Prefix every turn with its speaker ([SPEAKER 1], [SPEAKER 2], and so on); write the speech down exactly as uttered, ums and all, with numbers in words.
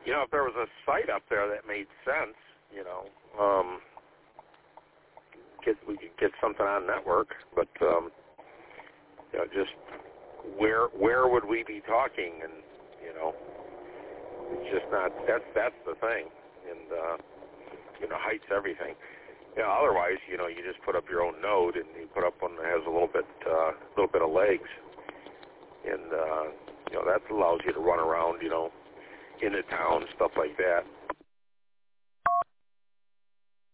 [SPEAKER 1] you know, if there was a site up there that made sense, you know, um, get we could get something on network, but um, you know, just where where would we be talking? And you know, it's just not. That's that's the thing, and uh, you know, height's everything. You know, otherwise, you know, you just put up your own node and you put up one that has a little bit, uh, little bit of legs, and uh, you know that allows you to run around, you know, into town, stuff like that.